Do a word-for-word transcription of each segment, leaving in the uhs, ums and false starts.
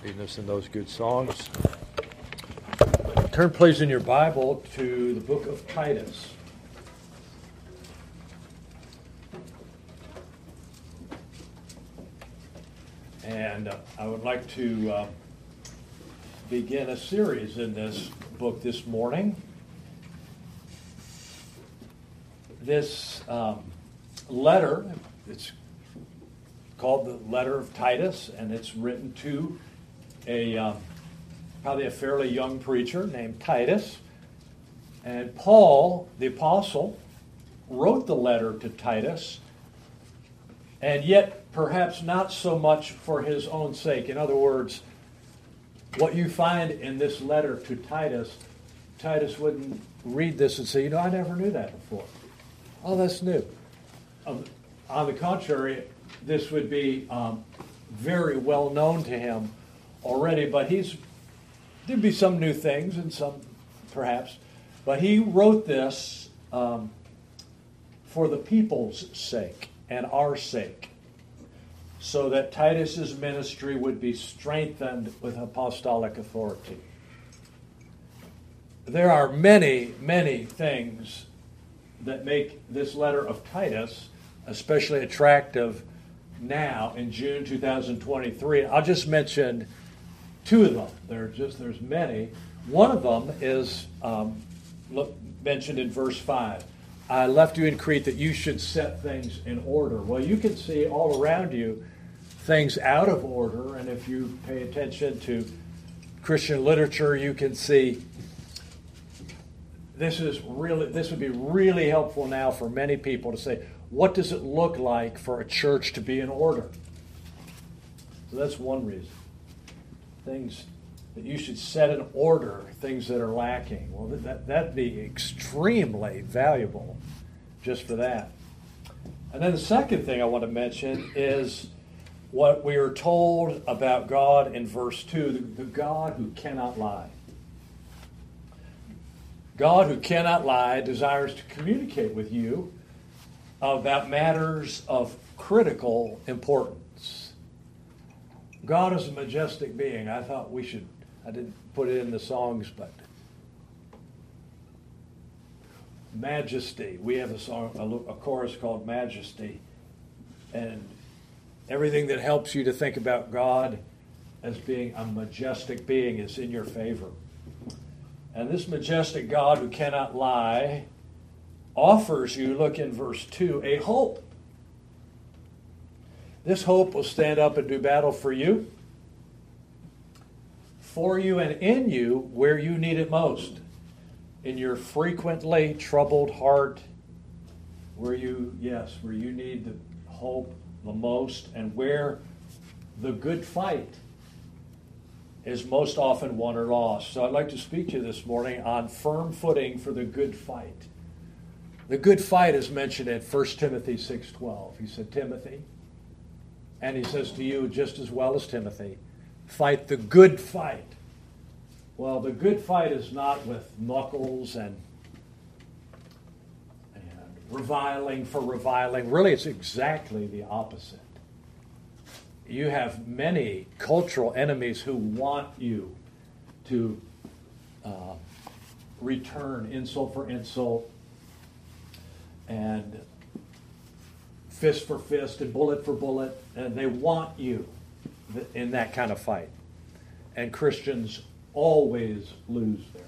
leading us in those good songs. Turn, please, in your Bible to the book of Titus. And uh, I would like to uh, begin a series in this book this morning. This um, letter, it's called the letter of Titus, and it's written to a um, probably a fairly young preacher named Titus. And Paul, the apostle, wrote the letter to Titus, and yet perhaps not so much for his own sake. In other words, what you find in this letter to Titus, Titus wouldn't read this and say, you know, I never knew that before. Oh, that's new. Um, on the contrary, this would be um, very well known to him already, but he's there'd be some new things and some perhaps, but he wrote this um, for the people's sake and our sake, so that Titus's ministry would be strengthened with apostolic authority. There are many, many things that make this letter of Titus especially attractive now in June two thousand twenty-three. I'll just mention two of them. There are just there's many. One of them is um, look, mentioned in verse five. I left you in Crete that you should set things in order. Well, you can see all around you things out of order, and if you pay attention to Christian literature, you can see this is really this would be really helpful now for many people to say, what does it look like for a church to be in order? So that's one reason. Things that you should set in order, things that are lacking. Well, that, that'd be extremely valuable just for that. And then the second thing I want to mention is what we are told about God in verse two, the, the God who cannot lie. God who cannot lie desires to communicate with you about matters of critical importance. God is a majestic being. I thought we should, I didn't put it in the songs, but Majesty. We have a song, a, a chorus called Majesty. And everything that helps you to think about God as being a majestic being is in your favor. And this majestic God who cannot lie offers you, look in verse two, a hope. This hope will stand up and do battle for you, for you and in you where you need it most, in your frequently troubled heart, where you, yes, where you need the hope the most, and where the good fight is most often won or lost. So I'd like to speak to you this morning on firm footing for the good fight. The good fight is mentioned in First Timothy six twelve. He said, Timothy, and he says to you just as well as Timothy, fight the good fight. Well, the good fight is not with knuckles and, and reviling for reviling. Really, it's exactly the opposite. You have many cultural enemies who want you to uh, return insult for insult and fist for fist and bullet for bullet, and they want you in that kind of fight. And Christians always lose there.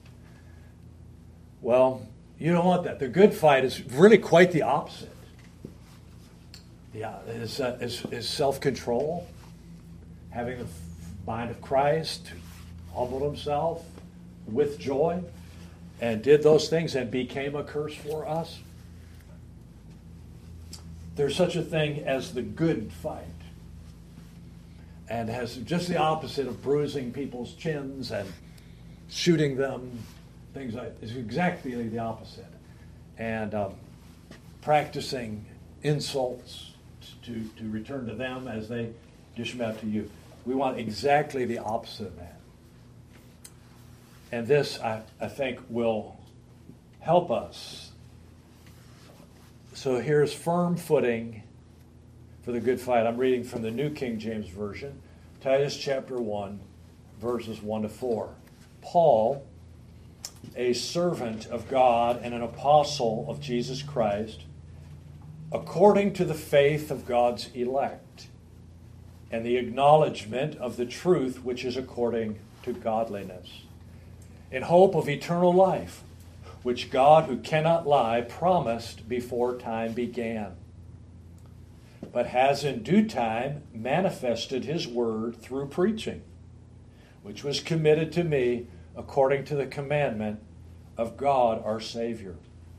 Well, you don't want that. The good fight is really quite the opposite. Yeah, is, uh, is, is self-control, having the mind of Christ, humbled himself with joy, and did those things and became a curse for us. There's such a thing as the good fight, and has just the opposite of bruising people's chins and shooting them, things like it's exactly the opposite, and um, practicing insults to, to return to them as they dish them out to you. We want exactly the opposite of that. And this, I, I think, will help us. So here's firm footing for the good fight. I'm reading from the New King James Version. Titus chapter one, verses one to four. Paul, a servant of God and an apostle of Jesus Christ, according to the faith of God's elect, and the acknowledgement of the truth which is according to godliness, in hope of eternal life, which God, who cannot lie, promised before time began, but has in due time manifested his word through preaching, which was committed to me according to the commandment of God our Savior.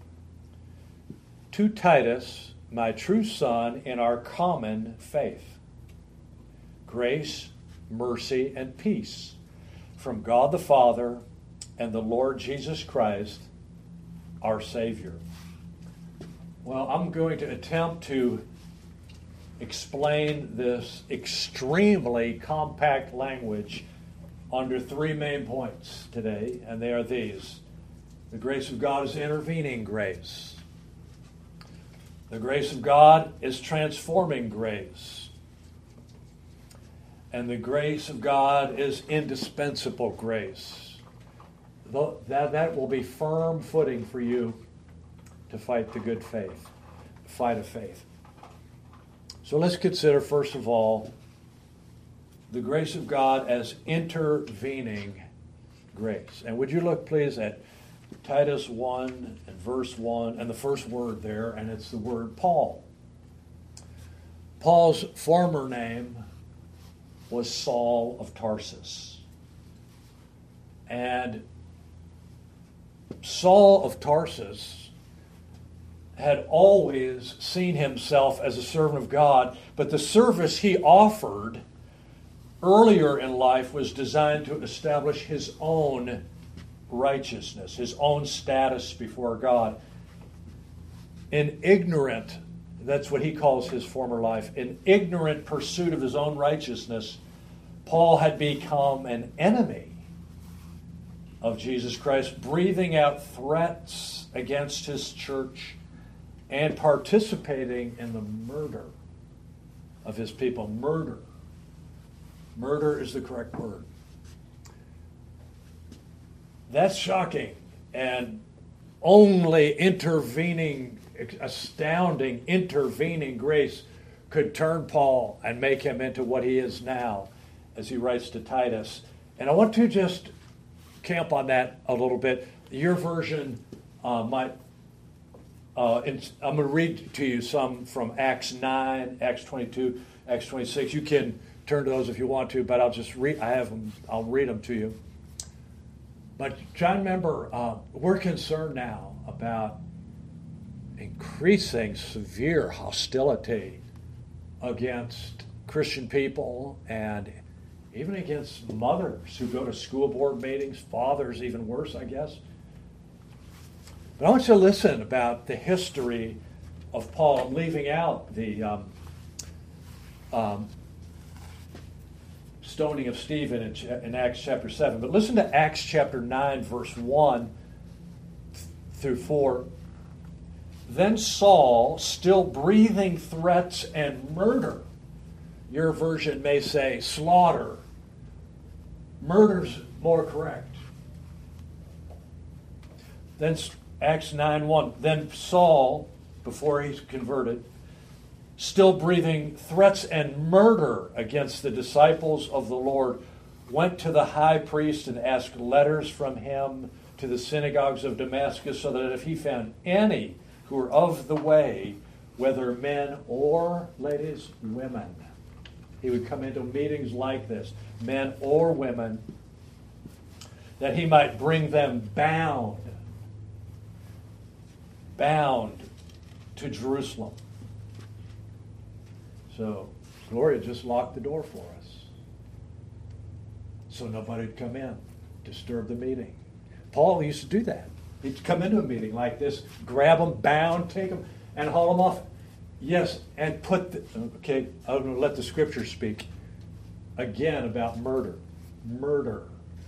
To Titus, my true son in our common faith, grace, mercy, and peace from God the Father and the Lord Jesus Christ, our Savior. Well, I'm going to attempt to explain this extremely compact language under three main points today, and they are these. The grace of God is intervening grace. The grace of God is transforming grace. And the grace of God is indispensable grace. That, that will be firm footing for you to fight the good faith, fight of faith. So let's consider, first of all, the grace of God as intervening grace. And would you look, please, at Titus one and verse one, and the first word there, and it's the word Paul. Paul's former name was Saul of Tarsus. And Saul of Tarsus had always seen himself as a servant of God, but the service he offered earlier in life was designed to establish his own righteousness, his own status before God. In ignorant, that's what he calls his former life, in ignorant pursuit of his own righteousness, Paul had become an enemy of Jesus Christ, breathing out threats against his church and participating in the murder of his people. Murder. Murder is the correct word. That's shocking, and only intervening, astounding, intervening grace could turn Paul and make him into what he is now, as he writes to Titus. And I want to just camp on that a little bit. Your version uh, might, uh, in, I'm going to read to you some from Acts nine, Acts twenty-two, Acts twenty-six. You can turn to those if you want to, but I'll just read, I have them, I'll read them to you. But try and remember, uh, we're concerned now about increasing severe hostility against Christian people and even against mothers who go to school board meetings, fathers even worse, I guess. But I want you to listen about the history of Paul. I'm leaving out the um, um, stoning of Stephen in, in Acts chapter seven. But listen to Acts chapter nine, verse one through four. Then Saul, still breathing threats and murder, your version may say slaughter. Murder's more correct. Then Acts nine one. Then Saul, before he's converted, still breathing threats and murder against the disciples of the Lord, went to the high priest and asked letters from him to the synagogues of Damascus, so that if he found any who were of the way, whether men or, ladies, women, he would come into meetings like this, men or women, that he might bring them bound, bound to Jerusalem. So Gloria just locked the door for us, so nobody would come in, disturb the meeting. Paul used to do that. He'd come into a meeting like this, grab them bound, take them, and haul them off. Yes, and put the, okay, I'm going to let the scripture speak again about murder. Murder.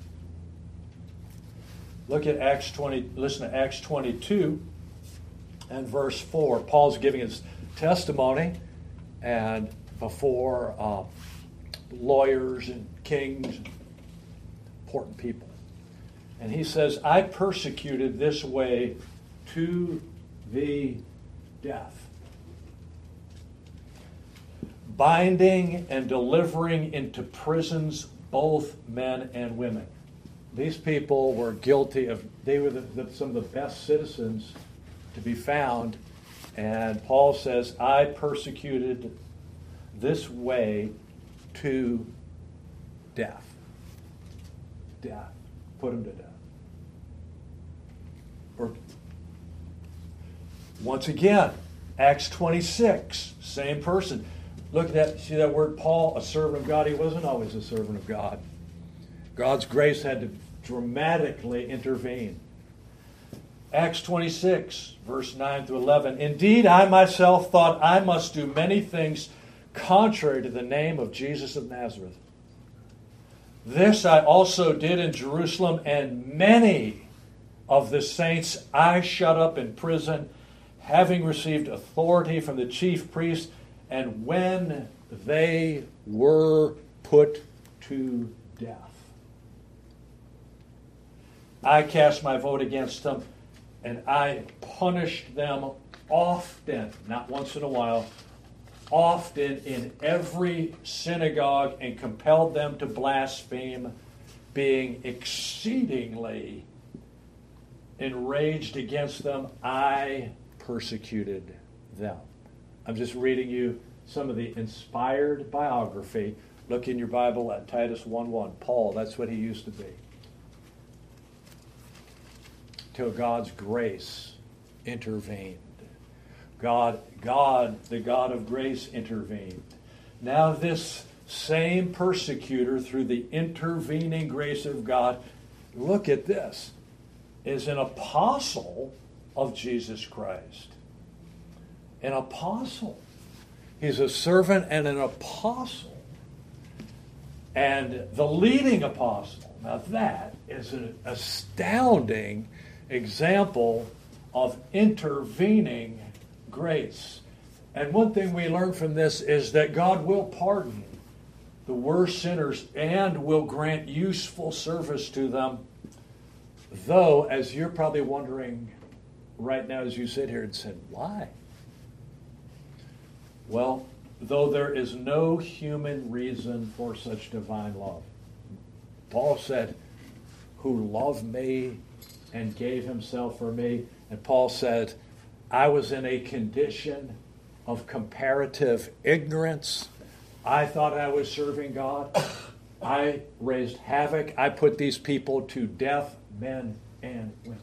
Look at Acts twenty, listen to Acts twenty-two and verse four. Paul's giving his testimony, and before uh, lawyers and kings, important people. And he says, I persecuted this way to the death, binding and delivering into prisons both men and women. These people were guilty of, they were the, the, some of the best citizens to be found. And Paul says, I persecuted this way to death. Death. Put him to death. Or once again, Acts twenty-six, same person. Look at that, see that word Paul, a servant of God. He wasn't always a servant of God. God's grace had to dramatically intervene. Acts twenty-six, verse nine through eleven. Indeed, I myself thought I must do many things contrary to the name of Jesus of Nazareth. This I also did in Jerusalem, and many of the saints I shut up in prison, having received authority from the chief priests, and when they were put to death, I cast my vote against them, and I punished them often, not once in a while, often in every synagogue, and compelled them to blaspheme, being exceedingly enraged against them. I persecuted them. I'm just reading you some of the inspired biography. Look in your Bible at Titus one one. Paul, that's what he used to be. Till God's grace intervened. God, God, the God of grace intervened. Now this same persecutor, through the intervening grace of God, look at this, is an apostle of Jesus Christ. An apostle. He's a servant and an apostle. And the leading apostle. Now that is an astounding example of intervening grace. And one thing we learn from this is that God will pardon the worst sinners and will grant useful service to them. Though, as you're probably wondering right now as you sit here and said, why? Well, though there is no human reason for such divine love. Paul said, who loved me and gave himself for me. And Paul said, I was in a condition of comparative ignorance. I thought I was serving God. I raised havoc. I put these people to death, men and women.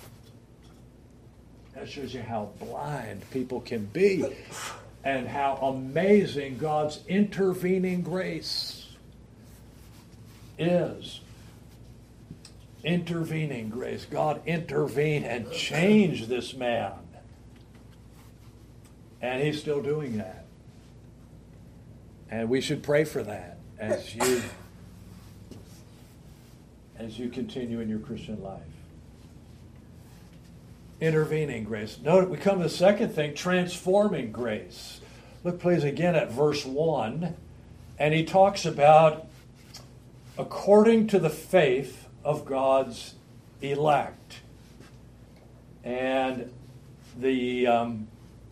That shows you how blind people can be and how amazing God's intervening grace is. Intervening grace. God intervened and changed this man. And he's still doing that. And we should pray for that as you as you continue in your Christian life. Intervening grace. Note, we come to the second thing, transforming grace. Look, please, again at verse one. And he talks about according to the faith of God's elect. And the um,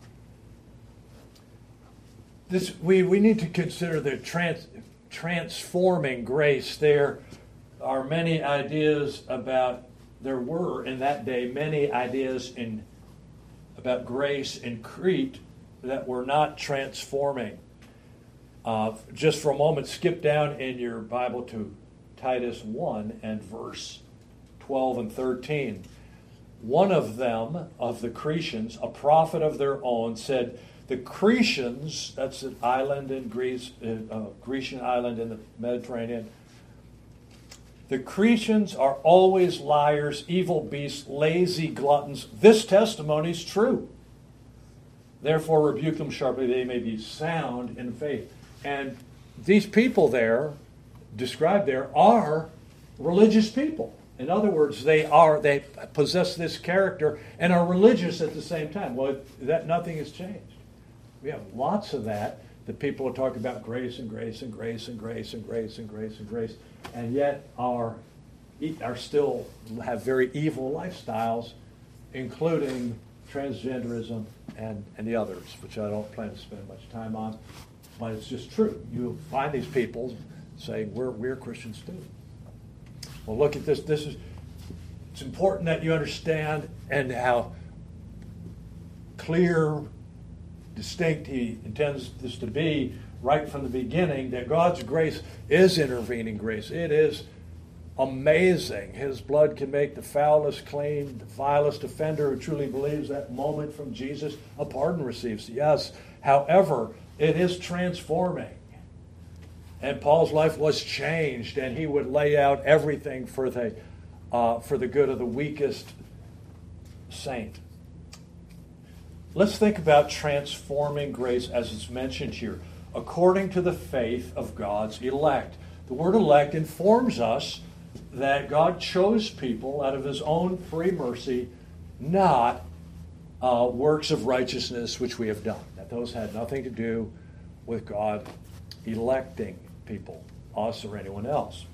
this we, we need to consider the trans, transforming grace. There are many ideas about, there were in that day many ideas in about grace in Crete that were not transforming. Uh, just for a moment, skip down in your Bible to Titus one and verse twelve and thirteen. One of them, of the Cretans, a prophet of their own, said, the Cretans, that's an island in Greece, a uh, Grecian island in the Mediterranean, the Cretans are always liars, evil beasts, lazy gluttons. This testimony is true. Therefore rebuke them sharply, they may be sound in faith. And these people there, described there, are religious people. In other words, they are they possess this character and are religious at the same time. Well, that nothing has changed. We have lots of that. that people will talk about grace and grace and grace and grace and grace and grace and grace, and yet are, are still have very evil lifestyles, including transgenderism and, and the others, which I don't plan to spend much time on. But it's just true. You find these people saying, we're, we're Christians too. Well, look at this. This is, it's important that you understand and how clear, distinct he intends this to be right from the beginning, that God's grace is intervening grace. It is amazing. His blood can make the foulest clean, the vilest offender who truly believes that moment from Jesus, a pardon receives. Yes. However, it is transforming. And Paul's life was changed, and he would lay out everything for the uh, for the good of the weakest saint. Let's think about transforming grace as it's mentioned here, according to the faith of God's elect. The word elect informs us that God chose people out of his own free mercy, not uh, works of righteousness which we have done. That those had nothing to do with God electing people, us or anyone else.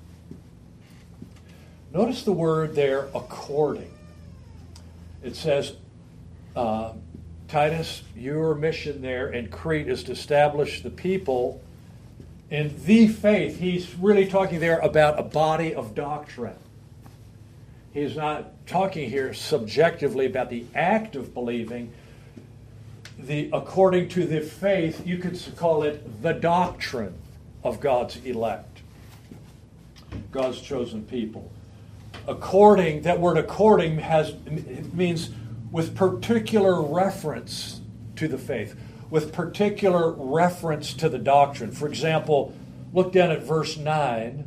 Notice the word there, according. It says, uh, Titus, your mission there in Crete is to establish the people in the faith. He's really talking there about a body of doctrine. He's not talking here subjectively about the act of believing. The according to the faith, you could call it the doctrine of God's elect, God's chosen people. According, that word according has it means with particular reference to the faith, with particular reference to the doctrine. For example, look down at verse nine,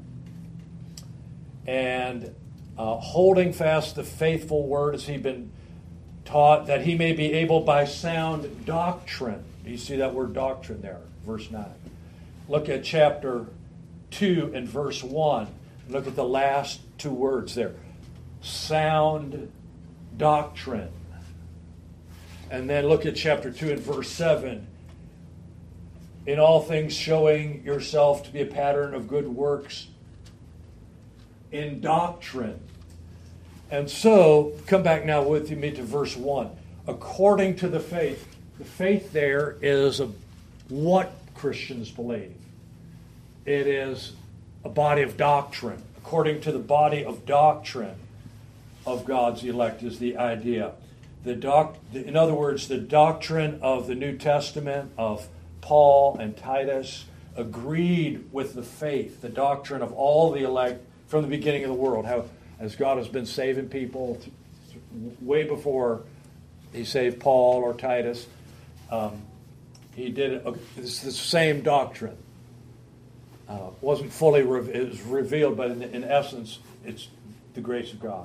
and uh, holding fast the faithful word as he'd been taught, that he may be able by sound doctrine. Do you see that word doctrine there? Verse nine. Look at chapter two and verse one. Look at the last two words there. Sound doctrine. And then look at chapter two and verse seven. In all things showing yourself to be a pattern of good works in doctrine. And so, come back now with me to verse one. According to the faith. The faith there is a, what Christians believe. It is a body of doctrine. According to the body of doctrine of God's elect is the idea. The doc, in other words, the doctrine of the New Testament, of Paul and Titus, agreed with the faith, the doctrine of all the elect from the beginning of the world. How, as God has been saving people way before he saved Paul or Titus, um, he did it. It's the same doctrine. Uh, wasn't fully re- it was revealed, but in, in essence, it's the grace of God.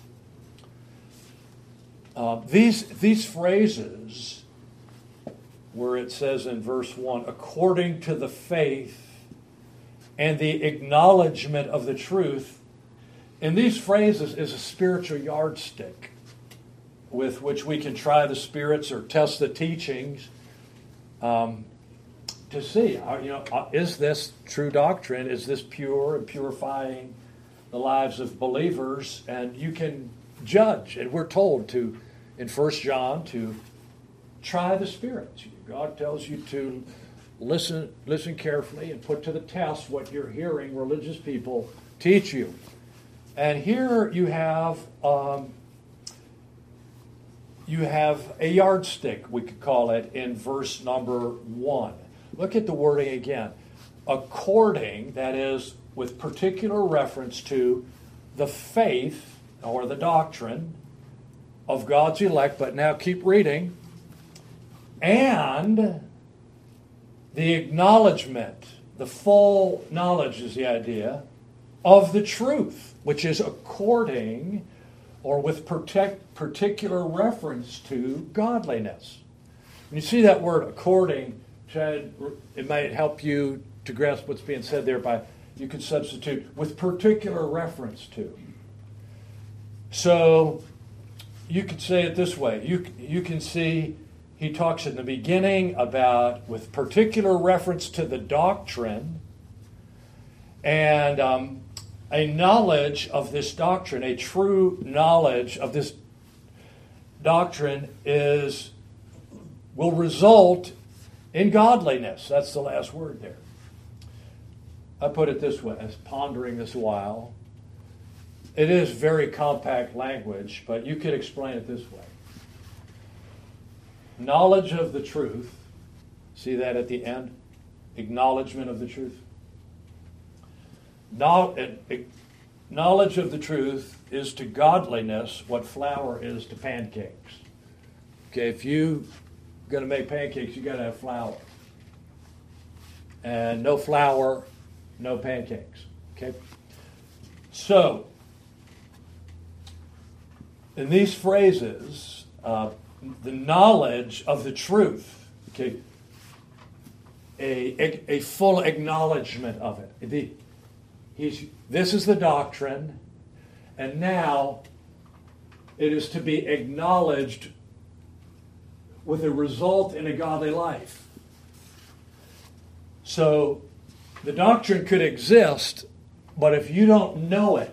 Uh, these these phrases, where it says in verse one, according to the faith and the acknowledgement of the truth, in these phrases is a spiritual yardstick with which we can try the spirits or test the teachings um, to see, uh, you know, uh, is this true doctrine? Is this pure and purifying the lives of believers? And you can judge, and we're told to, in First John, to try the spirits. God tells you to listen, listen carefully and put to the test what you're hearing religious people teach you. And here you have um, you have a yardstick, we could call it, in verse number one. Look at the wording again. According, that is, with particular reference to the faith or the doctrine of God's elect, but now keep reading, and the acknowledgement, the full knowledge is the idea, of the truth, which is according or with protect, particular reference to godliness. When you see that word according, it might help you to grasp what's being said there by, you could substitute with particular reference to. So you could say it this way. You, you can see he talks in the beginning about, with particular reference to the doctrine, and um, a knowledge of this doctrine, a true knowledge of this doctrine is will result in godliness. That's the last word there. I put it this way, as pondering this a while. It is very compact language, but you could explain it this way. Knowledge of the truth, see that at the end? Acknowledgement of the truth. Knowledge of the truth is to godliness what flour is to pancakes. Okay, if you're going to make pancakes, you got to have flour. And no flour, no pancakes. Okay? So, in these phrases, uh, the knowledge of the truth, okay, a, a, a full acknowledgement of it. The, he's, this is the doctrine, and now it is to be acknowledged with a result in a godly life. So, the doctrine could exist, but if you don't know it,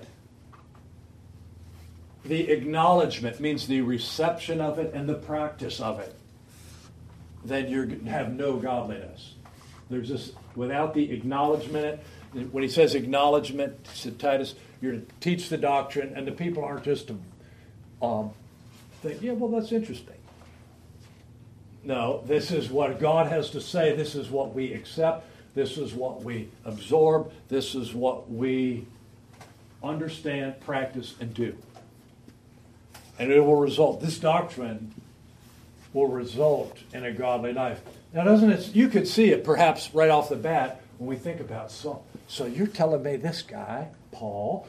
the acknowledgement means the reception of it and the practice of it, then you have no godliness. There's this, without the acknowledgement, when he says acknowledgement, to Titus, you're to teach the doctrine, and the people aren't just to um, think, yeah, well, that's interesting. No, this is what God has to say. This is what we accept. This is what we absorb. This is what we understand, practice, and do. And it will result, this doctrine will result in a godly life. Now, doesn't it, you could see it perhaps right off the bat when we think about Saul. So you're telling me this guy, Paul,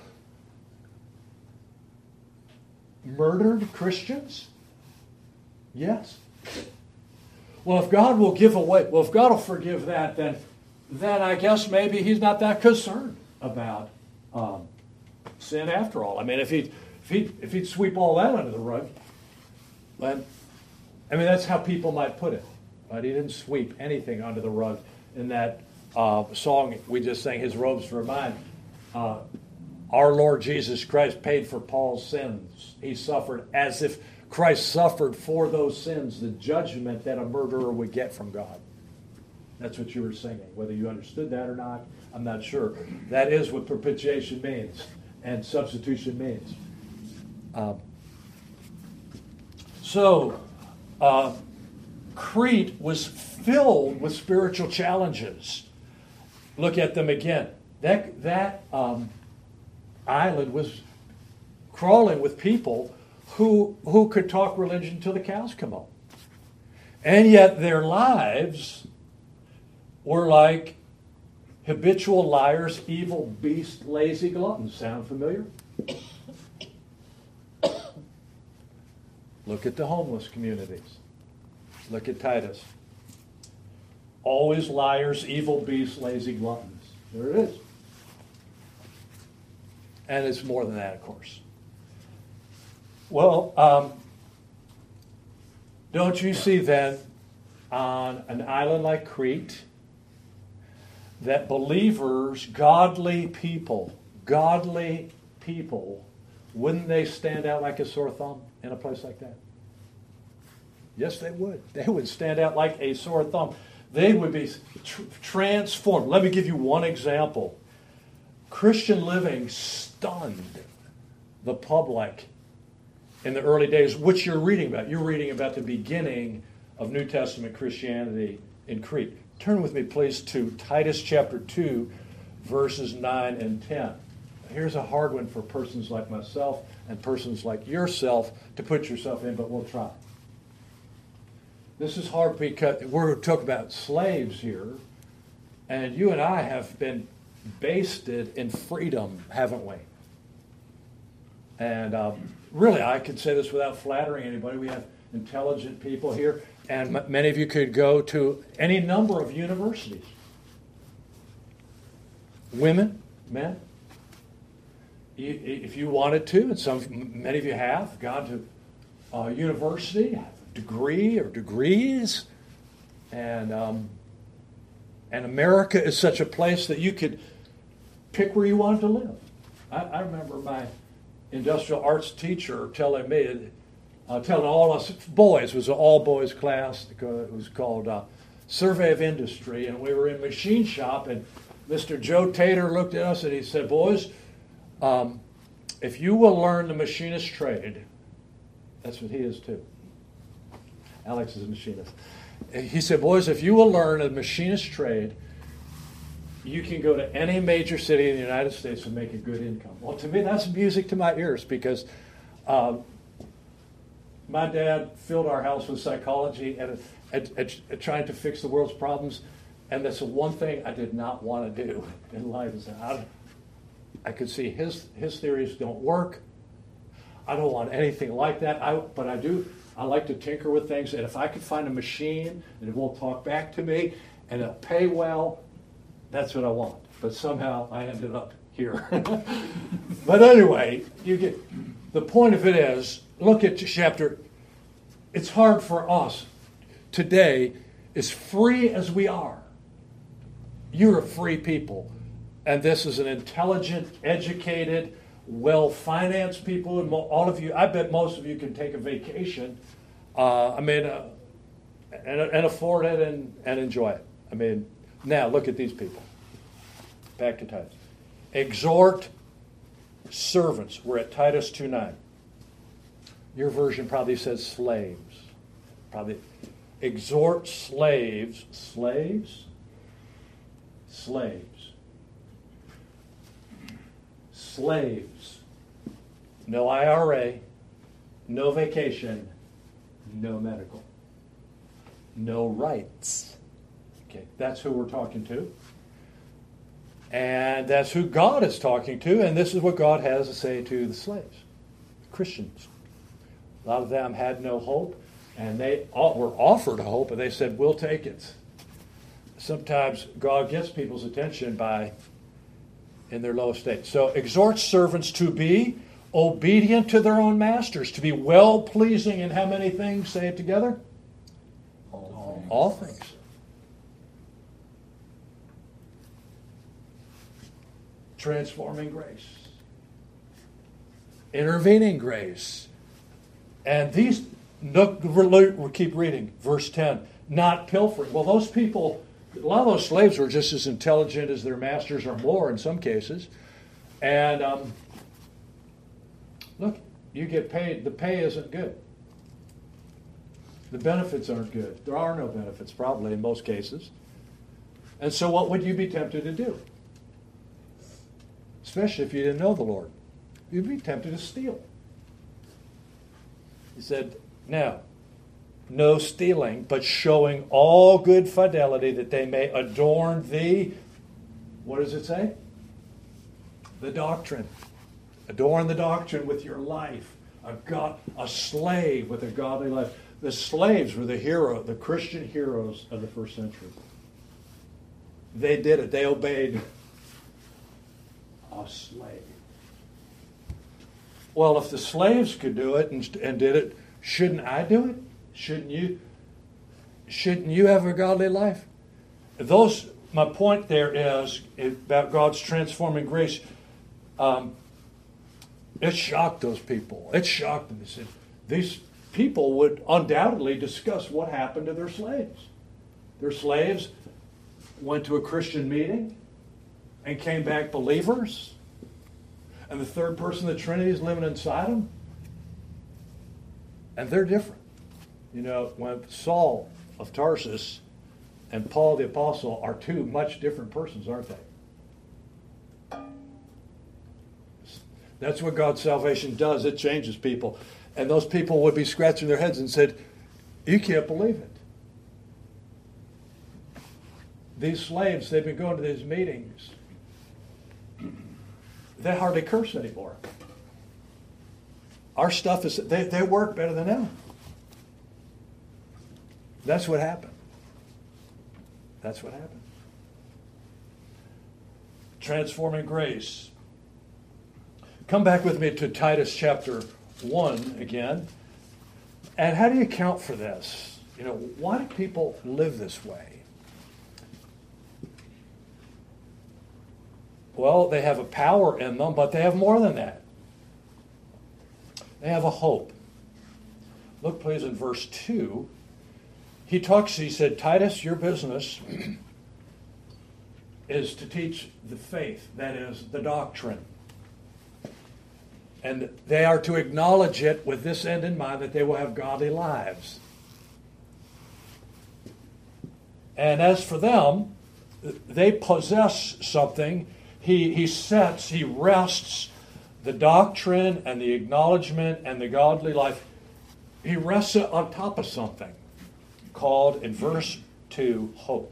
murdered Christians? Yes. Well, if God will give away, well, if God will forgive that, then, then I guess maybe he's not that concerned about um, sin after all. I mean, if he... If he'd, if he'd sweep all that under the rug, then, I mean, that's how people might put it. But he didn't sweep anything under the rug in that uh, song we just sang, His Robes Were Mine. Uh, our Lord Jesus Christ paid for Paul's sins. He suffered as if Christ suffered for those sins, the judgment that a murderer would get from God. That's what you were singing. Whether you understood that or not, I'm not sure. That is what propitiation means and substitution means. Um, so, uh, Crete was filled with spiritual challenges. Look at them again. That that um, island was crawling with people who who could talk religion till the cows come home, and yet their lives were like habitual liars, evil beasts, lazy gluttons. Sound familiar? Look at the homeless communities. Look at Titus. Always liars, evil beasts, lazy gluttons. There it is. And it's more than that, of course. Well, um, don't you see then on an island like Crete that believers, godly people, godly people, wouldn't they stand out like a sore thumb in a place like that? Yes, they would. They would stand out like a sore thumb. They would be tr- transformed. Let me give you one example. Christian living stunned the public in the early days, which you're reading about. You're reading about the beginning of New Testament Christianity in Crete. Turn with me, please, to Titus chapter two, verses nine and ten. Here's a hard one for persons like myself and persons like yourself to put yourself in, but we'll try. This is hard because we're talking about slaves here, and you and I have been basted in freedom, haven't we? And um, really, I can say this without flattering anybody. We have intelligent people here, and m- many of you could go to any number of universities. Women, men. If you wanted to, and some, many of you have gone to uh, university, have degree or degrees. And um, and America is such a place that you could pick where you wanted to live. I, I remember my industrial arts teacher telling me, uh, telling all us boys, it was an all-boys class, it was called uh, Survey of Industry, and we were in machine shop, and Mister Joe Tater looked at us and he said, boys, um, if you will learn the machinist trade, that's what he is too. Alex is a machinist. He said, boys, if you will learn a machinist trade, you can go to any major city in the United States and make a good income. Well, to me, that's music to my ears because um, my dad filled our house with psychology and at, at, at trying to fix the world's problems. And that's the one thing I did not want to do in life. Is I, I could see his his theories don't work. I don't want anything like that. I, but I do. I like to tinker with things. And if I could find a machine and it won't talk back to me and it'll pay well, that's what I want. But somehow I ended up here. But anyway, you get the point of it is, look at chapter. It's hard for us today, as free as we are. You're a free people. And this is an intelligent, educated, well-financed people. And all of you, I bet most of you can take a vacation. Uh, I mean, uh, and, and afford it and, and enjoy it. I mean, now look at these people. Back to Titus. Exhort servants. We're at Titus two nine. Your version probably says slaves. Probably. Exhort slaves. Slaves? Slaves. Slaves. No I R A. No vacation. No medical. No rights. Okay, that's who we're talking to. And that's who God is talking to, and this is what God has to say to the slaves, Christians. A lot of them had no hope, and they all were offered a hope, and they said, we'll take it. Sometimes God gets people's attention by in their low state. So exhort servants to be obedient to their own masters, to be well-pleasing in how many things? Say it together. All things. All things. Transforming grace. Intervening grace. And these, look, we'll keep reading, verse ten, not pilfering. Well, those people, a lot of those slaves were just as intelligent as their masters or more in some cases. And um, look, you get paid, the pay isn't good. The benefits aren't good. There are no benefits, probably, in most cases. And so what would you be tempted to do? Especially if you didn't know the Lord. You'd be tempted to steal. He said, now, no stealing, but showing all good fidelity that they may adorn the, what does it say? The doctrine. Adorn the doctrine with your life. A God, a slave with a godly life. The slaves were the hero, the Christian heroes of the first century. They did it. They obeyed. A slave. Well, if the slaves could do it and, and did it, shouldn't I do it? Shouldn't you? Shouldn't you have a godly life? Those. My point there is about God's transforming grace. Um, it shocked those people. It shocked them. They said, these people would undoubtedly discuss what happened to their slaves. Their slaves went to a Christian meeting and came back believers. And the third person of the Trinity is living inside them. And they're different. You know, when Saul of Tarsus and Paul the Apostle are two much different persons, aren't they? That's what God's salvation does. It changes people. And those people would be scratching their heads and said, you can't believe it. These slaves, they've been going to these meetings. They hardly curse anymore. Our stuff is, they, they work better than ever. That's what happened. That's what happened. Transforming grace. Come back with me to Titus chapter one again. And how do you account for this? You know, why do people live this way? Well, they have a power in them, but they have more than that. They have a hope. Look, please, in verse two. He talks, he said, Titus, your business is to teach the faith, that is, the doctrine. And they are to acknowledge it with this end in mind, that they will have godly lives. And as for them, they possess something. He, he sets, he rests the doctrine and the acknowledgement and the godly life. He rests it on top of something called, in verse two, hope.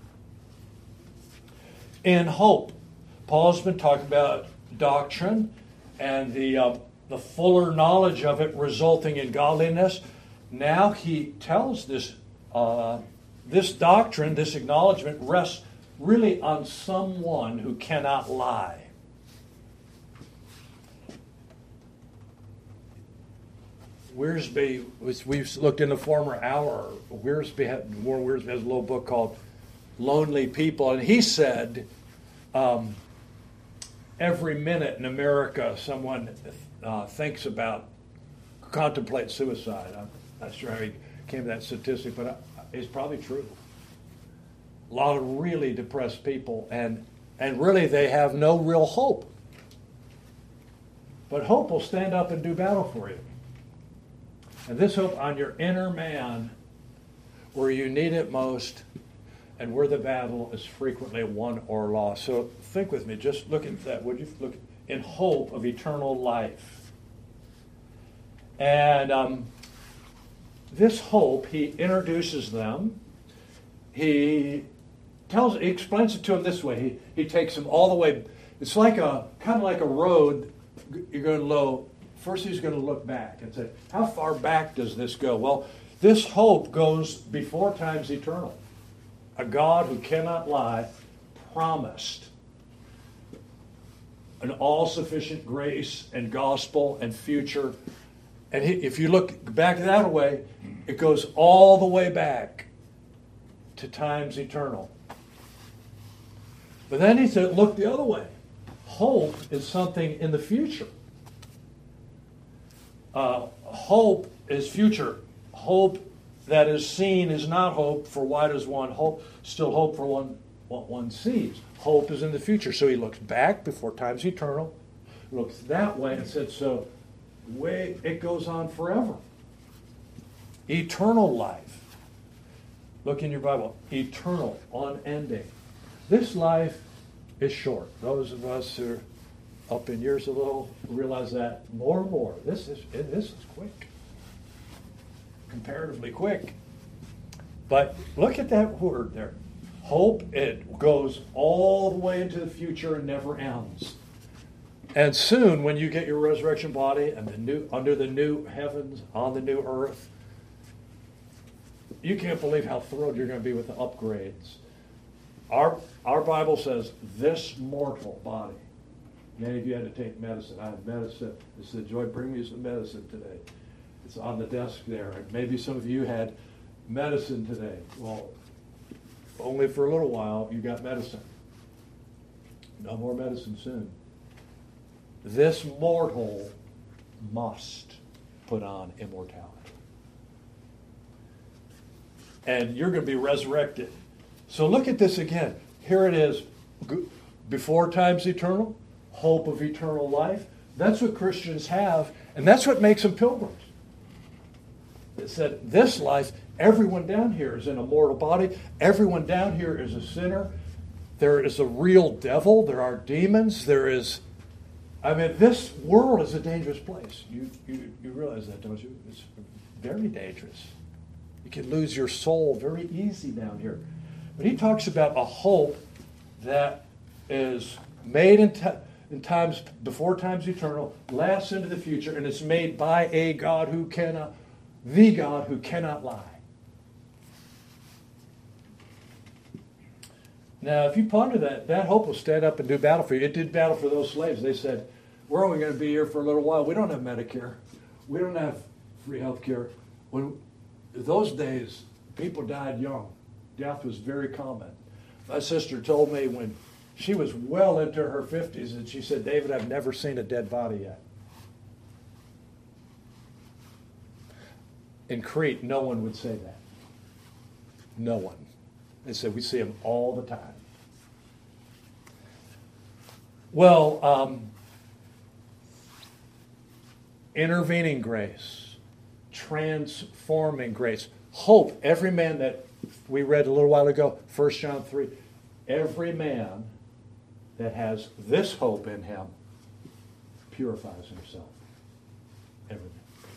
In hope, Paul's been talking about doctrine and the uh, the fuller knowledge of it resulting in godliness. Now he tells this uh, this doctrine, this acknowledgement, rests really on someone who cannot lie. Wiersbe, we've looked in the former hour, Wiersbe had, Warren Wiersbe has a little book called Lonely People, and he said um, every minute in America someone uh, thinks about, contemplates suicide. I'm not sure how he came to that statistic, but it's probably true. A lot of really depressed people, and and really they have no real hope. But hope will stand up and do battle for you. And this hope on your inner man, where you need it most, and where the battle is frequently won or lost. So think with me, just look at that, would you? Look in hope of eternal life. And um, this hope, he introduces them. He tells, he explains it to them this way. He he takes them all the way. It's like a kind of like a road. You're going low. First, he's going to look back and say, how far back does this go? Well, this hope goes before time's eternal. A God who cannot lie promised an all-sufficient grace and gospel and future. And he, if you look back that way, it goes all the way back to time's eternal. But then he said, look the other way. Hope is something in the future. Uh, hope is future. Hope that is seen is not hope, for why does one hope? Still hope for one what one sees. Hope is in the future. So he looks back before time's eternal, looks that way and said, so way it goes on forever. Eternal life. Look in your Bible. Eternal, unending. This life is short. Those of us who are up in years a little realize that more and more. This is this is quick. Comparatively quick. But look at that word there. Hope, it goes all the way into the future and never ends. And soon, when you get your resurrection body and the new under the new heavens, on the new earth, you can't believe how thrilled you're going to be with the upgrades. Our our Bible says this mortal body. Many of you had to take medicine. I have medicine. It said, Joy, bring me some medicine today. It's on the desk there. And maybe some of you had medicine today. Well, only for a little while you got medicine. No more medicine soon. This mortal must put on immortality. And you're going to be resurrected. So look at this again. Here it is. Before time's eternal. Hope of eternal life. That's what Christians have, and that's what makes them pilgrims. It said, this life, everyone down here is in a mortal body. Everyone down here is a sinner. There is a real devil. There are demons. There is, I mean, this world is a dangerous place. You, you, you realize that, don't you? It's very dangerous. You can lose your soul very easy down here. But he talks about a hope that is made in time. In times before times eternal, lasts into the future, and it's made by a God who cannot, the God who cannot lie. Now, if you ponder that, that hope will stand up and do battle for you. It did battle for those slaves. They said, we're only going to be here for a little while. We don't have Medicare. We don't have free health care. when those days, people died young. Death was very common. My sister told me when she was well into her fifties, and she said, David, I've never seen a dead body yet. In Crete, no one would say that. No one. They said, we see them all the time. Well, um, intervening grace, transforming grace, hope. Every man that we read a little while ago, First John three, every man that has this hope in him purifies himself. Every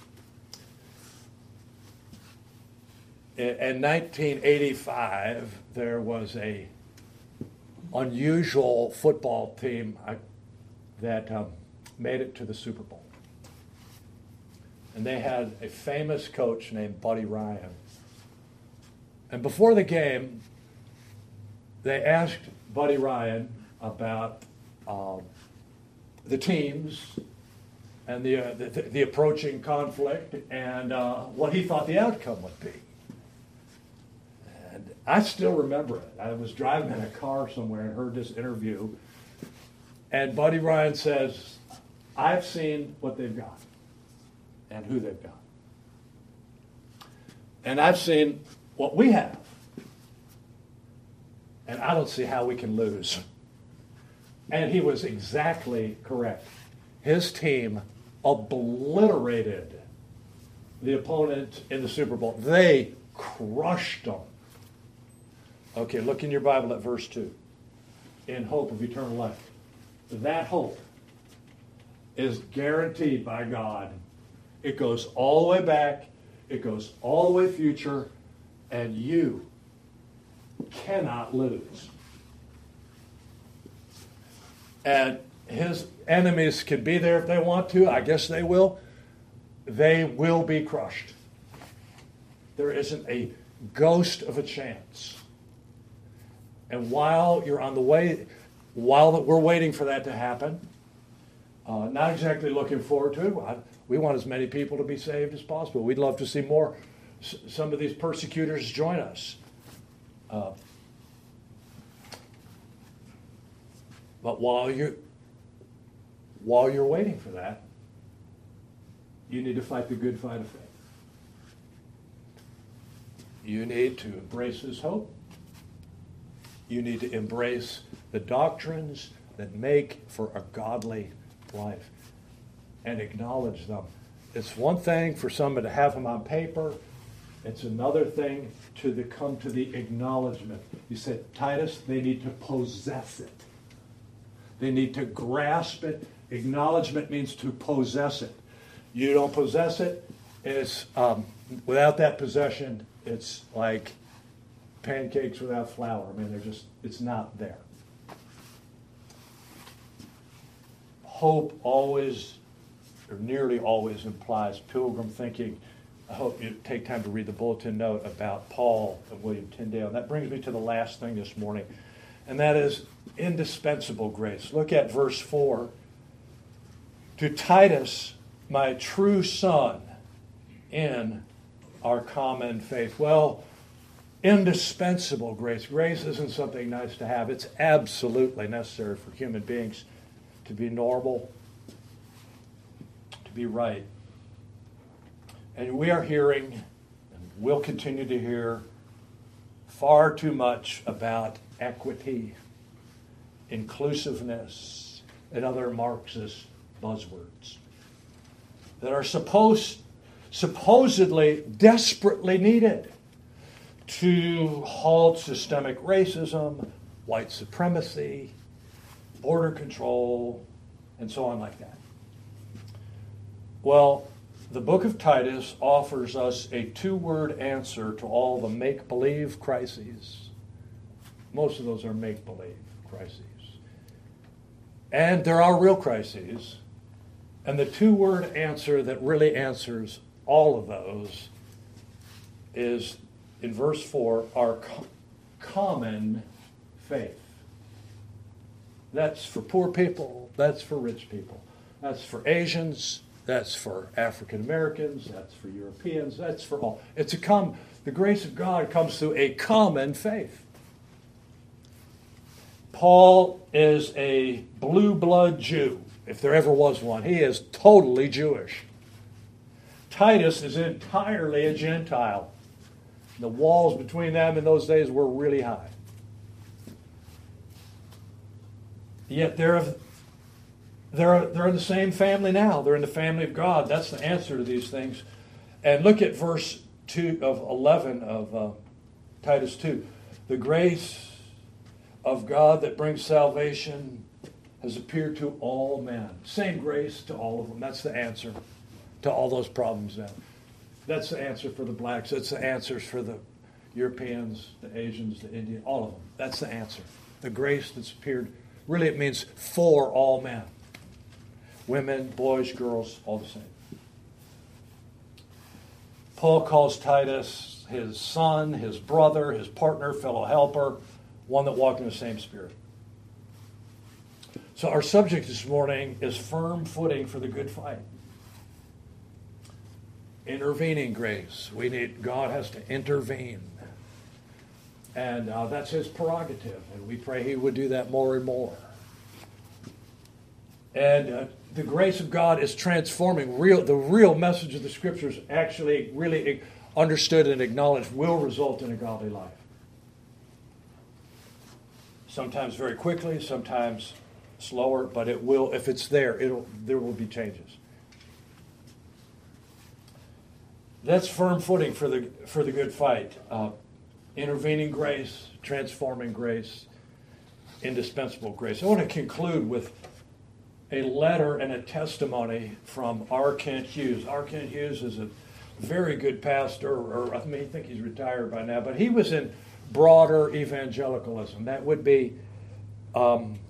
man. In nineteen eighty-five, there was a unusual football team that um, made it to the Super Bowl. And they had a famous coach named Buddy Ryan. And before the game, they asked Buddy Ryan about um, the teams and the, uh, the the approaching conflict and uh, what he thought the outcome would be. And I still remember it. I was driving in a car somewhere and heard this interview. And Buddy Ryan says, I've seen what they've got and who they've got. And I've seen what we have. And I don't see how we can lose. And he was exactly correct. His team obliterated the opponent in the Super Bowl. They crushed them. Okay, look in your Bible at verse two. In hope of eternal life. That hope is guaranteed by God. It goes all the way back. It goes all the way future. And you cannot lose. And his enemies can be there if they want to. I guess they will. They will be crushed. There isn't a ghost of a chance. And while you're on the way, while we're waiting for that to happen, uh, not exactly looking forward to it. I, we want as many people to be saved as possible. We'd love to see more, s- some of these persecutors join us. Uh, but while you're, while you're waiting for that, you need to fight the good fight of faith. You need to embrace his hope. You need to embrace the doctrines that make for a godly life and acknowledge them. It's one thing for someone to have them on paper. It's another thing to the, come to the acknowledgement. You said, Titus, they need to possess it. They need to grasp it. Acknowledgement means to possess it. You don't possess it, it's um, without that possession, it's like pancakes without flour. I mean, they're just, it's not there. Hope always, or nearly always, implies pilgrim thinking. I hope you take time to read the bulletin note about Paul and William Tyndale. And that brings me to the last thing this morning, and that is indispensable grace. Look at verse four. To Titus, my true son, in our common faith. Well, indispensable grace. Grace isn't something nice to have. It's absolutely necessary for human beings to be normal, to be right. And we are hearing, and will continue to hear, far too much about equity, inclusiveness, and other Marxist buzzwords that are supposed, supposedly desperately needed to halt systemic racism, white supremacy, border control, and so on like that. Well, the book of Titus offers us a two-word answer to all the make-believe crises. Most of those are make-believe crises. And there are real crises. And the two-word answer that really answers all of those is, in verse four, our co- common faith. That's for poor people. That's for rich people. That's for Asians. That's for African Americans. That's for Europeans. That's for all. It's a com- the grace of God comes through a common faith. Paul is a blue blood Jew, if there ever was one. He is totally Jewish. Titus is entirely a Gentile. The walls between them in those days were really high. Yet they're, they're, they're in the same family now. They're in the family of God. That's the answer to these things. And look at verse two of eleven of uh, Titus two. The grace of God that brings salvation has appeared to all men. Same grace to all of them. That's the answer to all those problems then. That's the answer for the blacks. That's the answers for the Europeans, the Asians, the Indians, all of them. That's the answer. The grace that's appeared, really it means for all men. Women, boys, girls, all the same. Paul calls Titus his son, his brother, his partner, fellow helper, one that walked in the same spirit. So our subject this morning is firm footing for the good fight. Intervening grace. We need, God has to intervene. And uh, that's his prerogative. And we pray he would do that more and more. And uh, the grace of God is transforming. Real, the real message of the Scriptures actually really understood and acknowledged will result in a godly life. Sometimes very quickly, sometimes slower, but it will, if it's there, it'll there will be changes. That's firm footing for the for the good fight. Uh, intervening grace, transforming grace, indispensable grace. I want to conclude with a letter and a testimony from R. Kent Hughes. R. Kent Hughes is a very good pastor, or I mean, I think he's retired by now, but he was in broader evangelicalism. That would be um,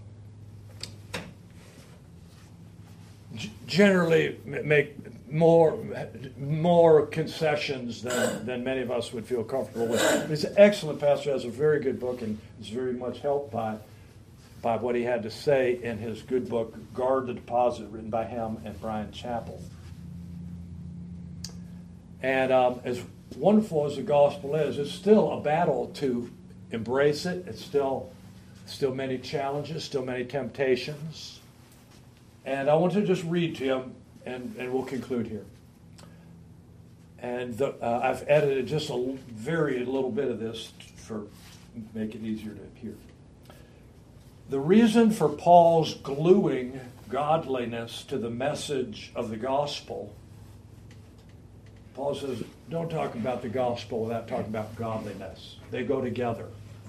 g- generally make more more concessions than, than many of us would feel comfortable with. He's an excellent pastor, has a very good book, and is very much helped by by what he had to say in his good book, Guard the Deposit, written by him and Brian Chappell. And um, as wonderful as the gospel is, it's still a battle to embrace it. It's still still many challenges, still many temptations. And I want to just read to you, and, and we'll conclude here. And the, uh, I've edited just a very little bit of this for make it easier to hear. The reason for Paul's gluing godliness to the message of the gospel, Paul says, don't talk about the gospel without talking about godliness. They go together.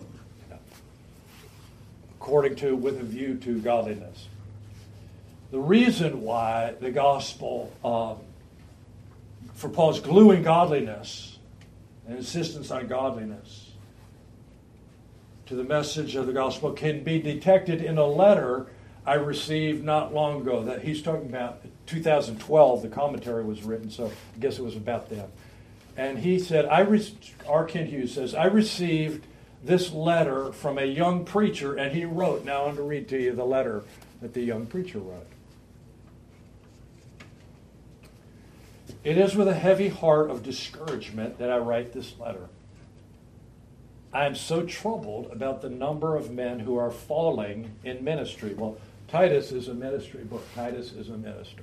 According to, with a view to godliness. The reason why the gospel, um, for Paul's gluing godliness and insistence on godliness to the message of the gospel can be detected in a letter I received not long ago. That he's talking about two thousand twelve, the commentary was written, so I guess it was about them. And he said, I re- R. Kent Hughes says, I received this letter from a young preacher, and he wrote, now I'm going to read to you the letter that the young preacher wrote. It is with a heavy heart of discouragement that I write this letter. I am so troubled about the number of men who are falling in ministry. Well, Titus is a ministry book. Titus is a minister.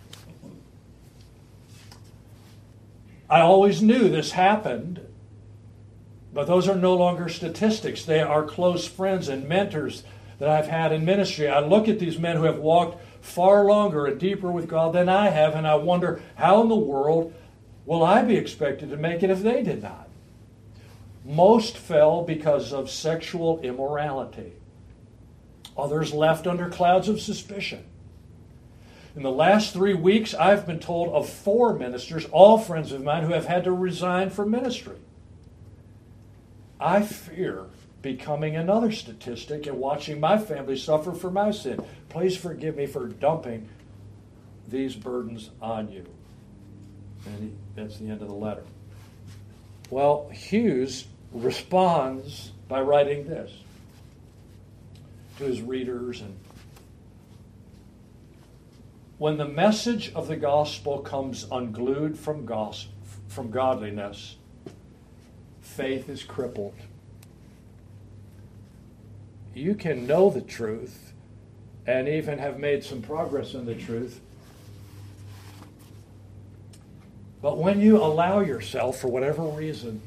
I always knew this happened, but those are no longer statistics. They are close friends and mentors that I've had in ministry. I look at these men who have walked far longer and deeper with God than I have, and I wonder, how in the world will I be expected to make it if they did not? Most fell because of sexual immorality. Others left under clouds of suspicion. In the last three weeks, I've been told of four ministers, all friends of mine, who have had to resign from ministry. I fear becoming another statistic and watching my family suffer for my sin. Please forgive me for dumping these burdens on you. And that's the end of the letter. Well, Hughes responds by writing this to his readers. And When the message of the gospel comes unglued from gos- from godliness, faith is crippled. You can know the truth and even have made some progress in the truth, but when you allow yourself, for whatever reason,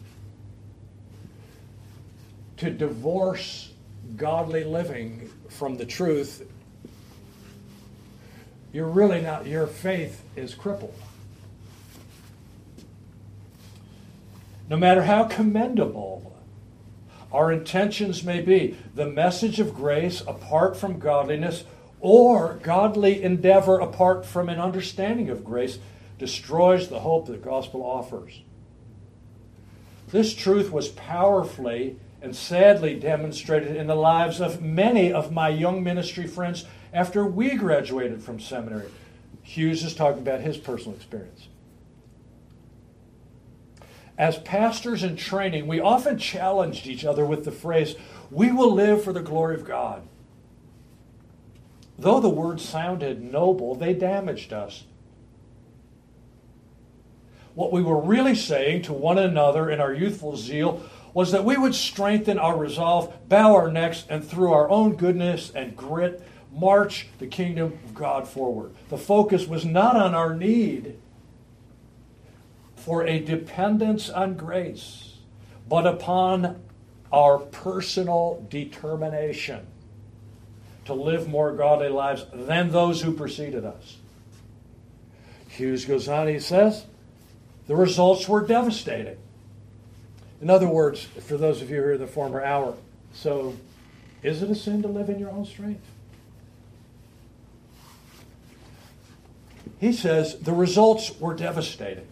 to divorce godly living from the truth, you're really not, your faith is crippled. No matter how commendable our intentions may be, the message of grace apart from godliness or godly endeavor apart from an understanding of grace destroys the hope the gospel offers. This truth was powerfully and sadly demonstrated in the lives of many of my young ministry friends after we graduated from seminary. Hughes is talking about his personal experience. As pastors in training, we often challenged each other with the phrase, "We will live for the glory of God." Though the words sounded noble, they damaged us. What we were really saying to one another in our youthful zeal was that we would strengthen our resolve, bow our necks, and through our own goodness and grit, march the kingdom of God forward. The focus was not on our need for a dependence on grace, but upon our personal determination to live more godly lives than those who preceded us. Hughes goes on, he says, the results were devastating. In other words, for those of you who are in the former hour, so is it a sin to live in your own strength? He says the results were devastating.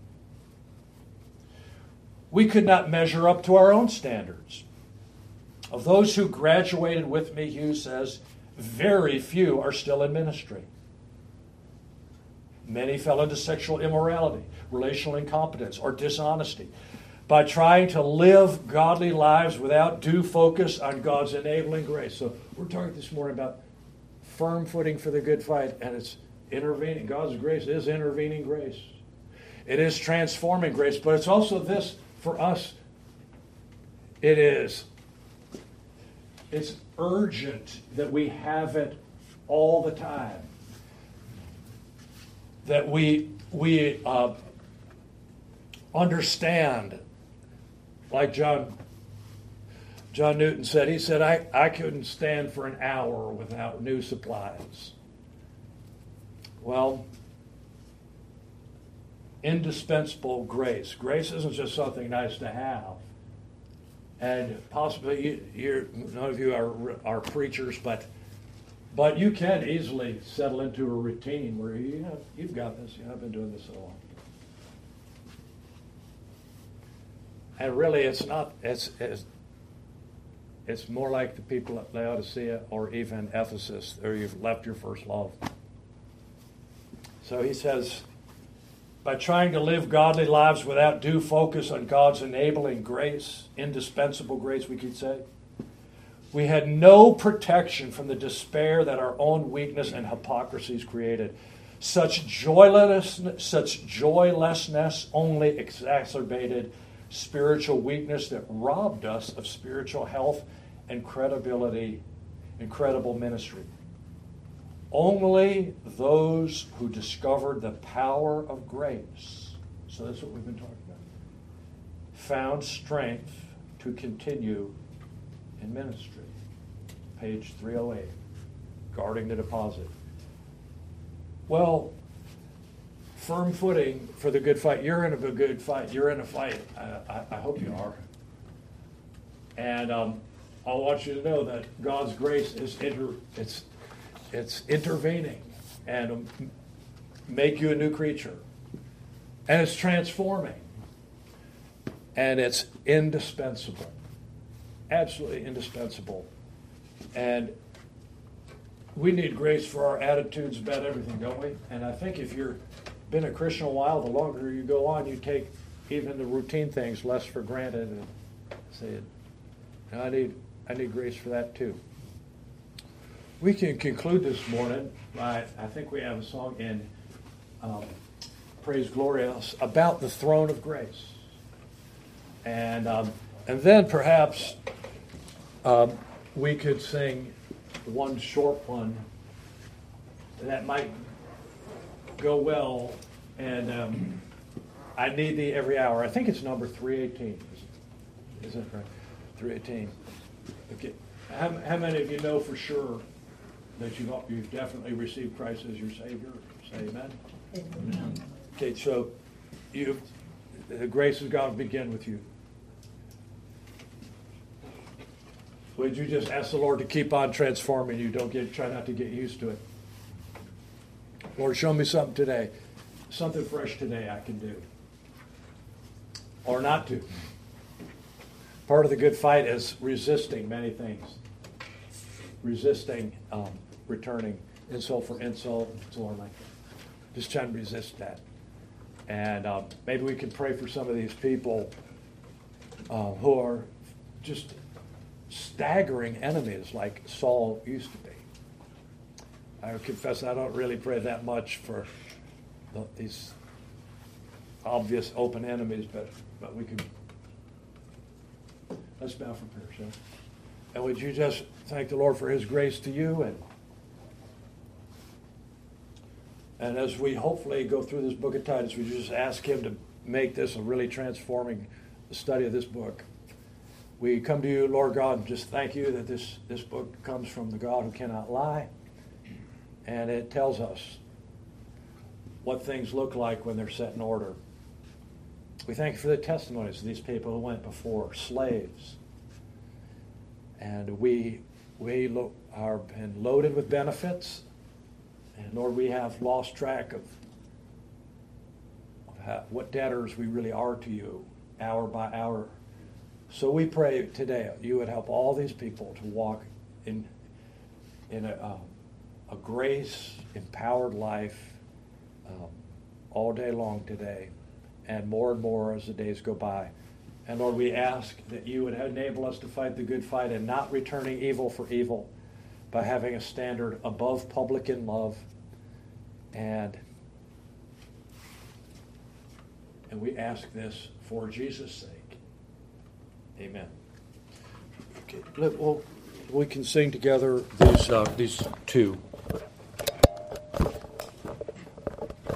We could not measure up to our own standards. Of those who graduated with me, Hughes says, very few are still in ministry. Many fell into sexual immorality, relational incompetence, or dishonesty by trying to live godly lives without due focus on God's enabling grace. So we're talking this morning about firm footing for the good fight, and it's intervening. God's grace is intervening grace. It is transforming grace, but it's also this for us. It is. It's urgent that we have it all the time. That we we uh, understand, like John John Newton said. He said, I, I couldn't stand for an hour without new supplies. Well, indispensable grace. Grace isn't just something nice to have. And possibly, you, you're, none of you are, are preachers, but but you can easily settle into a routine where you know, you've got this. You know, I've been doing this so long. And really, it's not. It's, it's it's more like the people at Laodicea or even Ephesus, or you've left your first love. So he says, by trying to live godly lives without due focus on God's enabling grace, indispensable grace, we could say, we had no protection from the despair that our own weakness and hypocrisies created. Such joylessness, such joylessness only exacerbated spiritual weakness that robbed us of spiritual health and credibility, incredible ministry. Only those who discovered the power of grace, so that's what we've been talking about, found strength to continue in ministry. Page three oh eight, guarding the deposit. Well, firm footing for the good fight. You're in a good fight. You're in a fight. I, I, I hope you are. And um, I want you to know that God's grace is inter, it's it's intervening and um, make you a new creature. And it's transforming. And it's indispensable. Absolutely indispensable. And we need grace for our attitudes about everything, don't we? And I think if you've been a Christian a while, the longer you go on, you take even the routine things less for granted and say, I need, I need grace for that too. we can conclude this morning. I, I think we have a song in um, Praise Glorious about the throne of grace. And um, and then perhaps um, we could sing one short one that might go well. And um, I Need Thee Every Hour. I think it's number three eighteen. Is that right? three eighteen. Okay. How, how many of you know for sure that you've, you've definitely received Christ as your Savior? Say amen. Amen. Okay, so you, the grace of God will begin with you. Would you just ask the Lord to keep on transforming you? Don't get, try not to get used to it. Lord, show me something today. Something fresh today I can do. Or not to. Part of the good fight is resisting many things. Resisting um, returning insult for insult and so on like that. Just trying to resist that. And um, maybe we can pray for some of these people uh, who are just staggering enemies like Saul used to be. I confess I don't really pray that much for the, these obvious open enemies, but, but we can. Let's bow for prayer, shall we? And would you just thank the Lord for His grace to you, and and as we hopefully go through this book of Titus, we just ask Him to make this a really transforming study of this book. We come to you, Lord God, and just thank you that this, this book comes from the God who cannot lie, and it tells us what things look like when they're set in order. We thank you for the testimonies of these people who went before, slaves. And we we lo- are been loaded with benefits. And Lord, we have lost track of, of how, what debtors we really are to you, hour by hour. So we pray today you would help all these people to walk in in a, um, a grace-empowered life um, all day long today, and more and more as the days go by. And Lord, we ask that you would enable us to fight the good fight and not returning evil for evil, by having a standard above public in love. And, and we ask this for Jesus' sake. Amen. Okay, well, we can sing together these, uh, these two.